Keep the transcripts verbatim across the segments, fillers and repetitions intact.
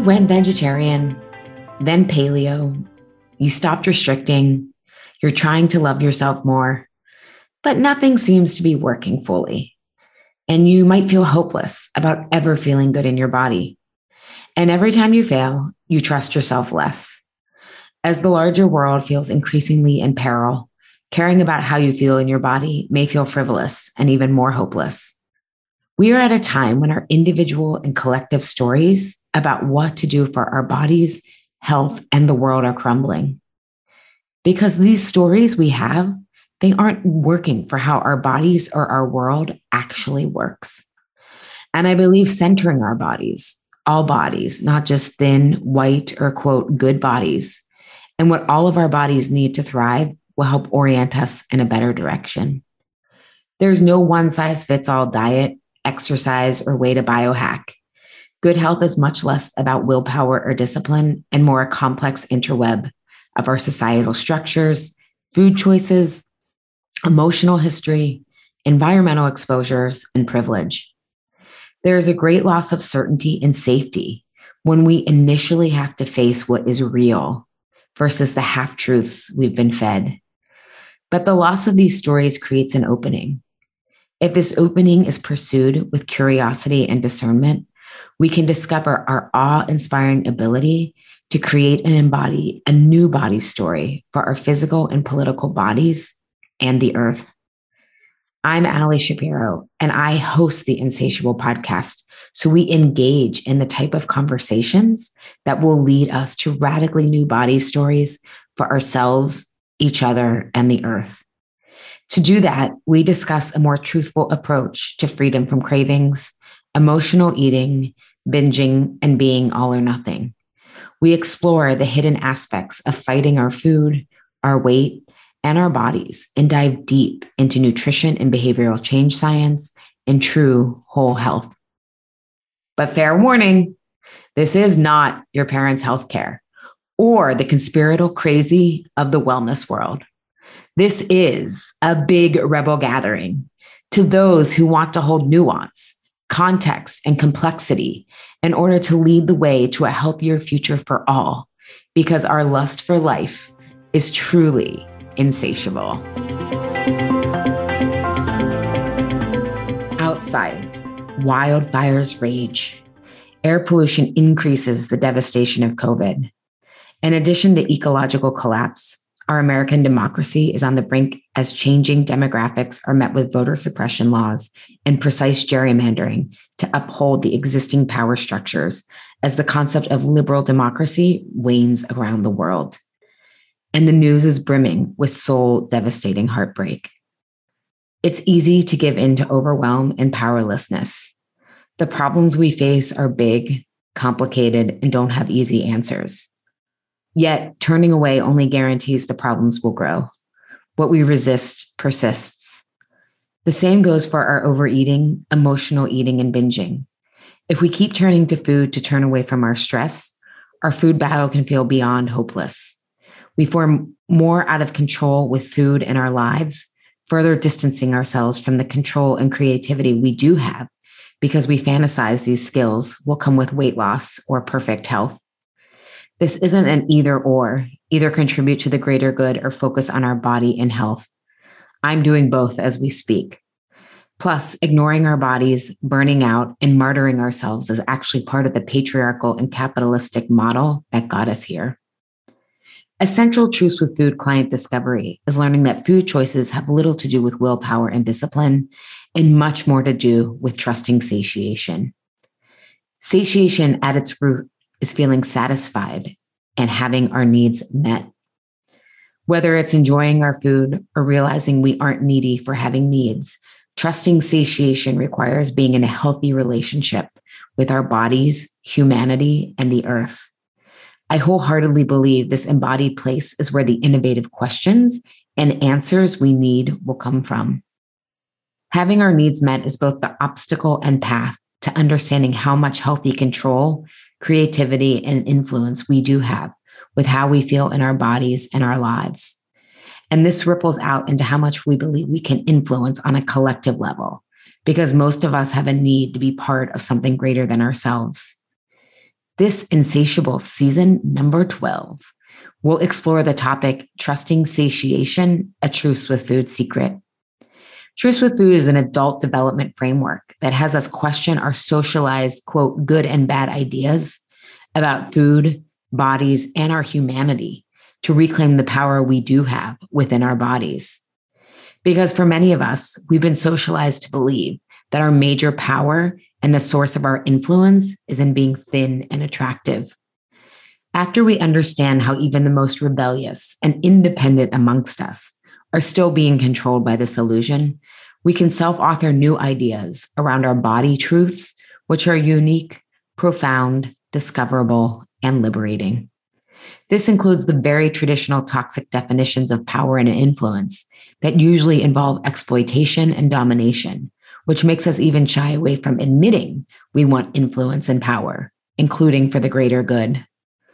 went vegetarian, then paleo. You stopped restricting. You're trying to love yourself more, but nothing seems to be working fully. And you might feel hopeless about ever feeling good in your body. And every time you fail, you trust yourself less. As the larger world feels increasingly in peril, caring about how you feel in your body may feel frivolous and even more hopeless. We are at a time when our individual and collective stories about what to do for our bodies, health, and the world are crumbling. Because these stories we have, they aren't working for how our bodies or our world actually works. And I believe centering our bodies, all bodies, not just thin, white, or quote, good bodies, and what all of our bodies need to thrive will help orient us in a better direction. There's no one-size-fits-all diet, exercise, or way to biohack. Good health is much less about willpower or discipline and more a complex interweb of our societal structures, food choices, emotional history, environmental exposures, and privilege. There is a great loss of certainty and safety when we initially have to face what is real versus the half-truths we've been fed. But the loss of these stories creates an opening. If this opening is pursued with curiosity and discernment, we can discover our awe-inspiring ability to create and embody a new body story for our physical and political bodies and the earth. I'm Allie Shapiro, and I host the Insatiable podcast, so we engage in the type of conversations that will lead us to radically new body stories for ourselves, each other, and the earth. To do that, we discuss a more truthful approach to freedom from cravings, emotional eating, binging, and being all or nothing. We explore the hidden aspects of fighting our food, our weight, and our bodies, and dive deep into nutrition and behavioral change science and true whole health. But fair warning, this is not your parents' healthcare or the conspiratorial crazy of the wellness world. This is a big rebel gathering to those who want to hold nuance, context, and complexity in order to lead the way to a healthier future for all, because our lust for life is truly insatiable. Outside, wildfires rage. Air pollution increases the devastation of COVID. In addition to ecological collapse, our American democracy is on the brink as changing demographics are met with voter suppression laws and precise gerrymandering to uphold the existing power structures as the concept of liberal democracy wanes around the world. And the news is brimming with soul-devastating heartbreak. It's easy to give in to overwhelm and powerlessness. The problems we face are big, complicated, and don't have easy answers. Yet, turning away only guarantees the problems will grow. What we resist persists. The same goes for our overeating, emotional eating, and binging. If we keep turning to food to turn away from our stress, our food battle can feel beyond hopeless. We form more out of control with food in our lives, further distancing ourselves from the control and creativity we do have because we fantasize these skills will come with weight loss or perfect health. This isn't an either or, either contribute to the greater good or focus on our body and health. I'm doing both as we speak. Plus, ignoring our bodies, burning out, and martyring ourselves is actually part of the patriarchal and capitalistic model that got us here. Essential truths with food client discovery is learning that food choices have little to do with willpower and discipline, and much more to do with trusting satiation. Satiation at its root is feeling satisfied and having our needs met. Whether it's enjoying our food or realizing we aren't needy for having needs, trusting satiation requires being in a healthy relationship with our bodies, humanity, and the earth. I wholeheartedly believe this embodied place is where the innovative questions and answers we need will come from. Having our needs met is both the obstacle and path to understanding how much healthy control, creativity, and influence we do have with how we feel in our bodies and our lives. And this ripples out into how much we believe we can influence on a collective level, because most of us have a need to be part of something greater than ourselves. This Insatiable season number twelve, we'll explore the topic, Trusting Satiation, a Truce with Food Secret. Truce with Food is an adult development framework that has us question our socialized, quote, good and bad ideas about food, bodies, and our humanity to reclaim the power we do have within our bodies. Because for many of us, we've been socialized to believe that our major power and the source of our influence is in being thin and attractive. After we understand how even the most rebellious and independent amongst us are still being controlled by this illusion, we can self-author new ideas around our body truths, which are unique, profound, discoverable, and liberating. This includes the very traditional toxic definitions of power and influence that usually involve exploitation and domination, which makes us even shy away from admitting we want influence and power, including for the greater good.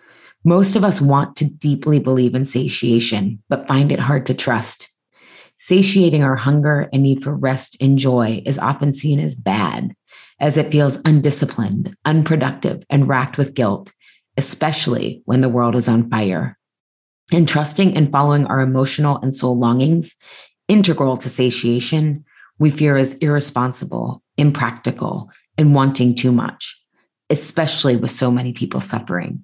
Most of us want to deeply believe in satiation, but find it hard to trust. Satiating our hunger and need for rest and joy is often seen as bad, as it feels undisciplined, unproductive, and racked with guilt, especially when the world is on fire. And trusting and following our emotional and soul longings, integral to satiation, we fear is irresponsible, impractical, and wanting too much, especially with so many people suffering.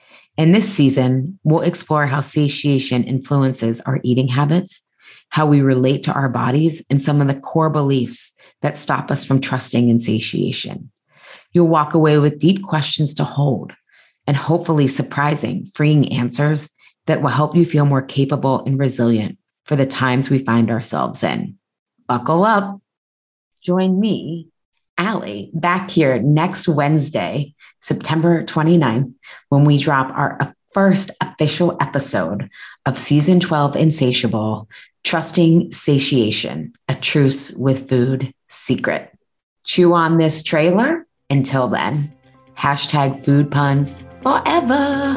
In this season, we'll explore how satiation influences our eating habits, how we relate to our bodies, and some of the core beliefs that stop us from trusting in satiation. You'll walk away with deep questions to hold and hopefully surprising, freeing answers that will help you feel more capable and resilient for the times we find ourselves in. Buckle up. Join me, Allie, back here next Wednesday, September twenty-ninth, when we drop our first official episode of season twelve Insatiable, Trusting Satiation, a Truce with Food Secret. Chew on this trailer. Until then, hashtag food puns forever.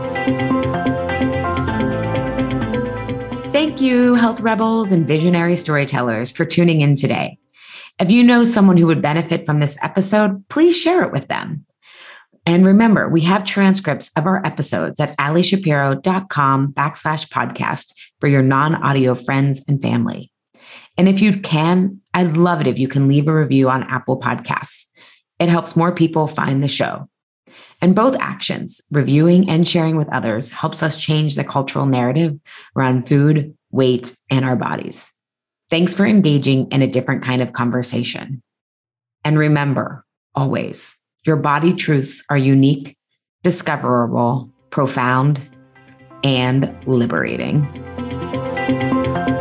Thank you, health rebels and visionary storytellers, for tuning in today. If you know someone who would benefit from this episode, please share it with them. And remember, we have transcripts of our episodes at allieshapiro.com backslash podcast for your non-audio friends and family. And if you can, I'd love it if you can leave a review on Apple Podcasts. It helps more people find the show. And both actions, reviewing and sharing with others, helps us change the cultural narrative around food, weight, and our bodies. Thanks for engaging in a different kind of conversation. And remember, always, your body truths are unique, discoverable, profound, and liberating.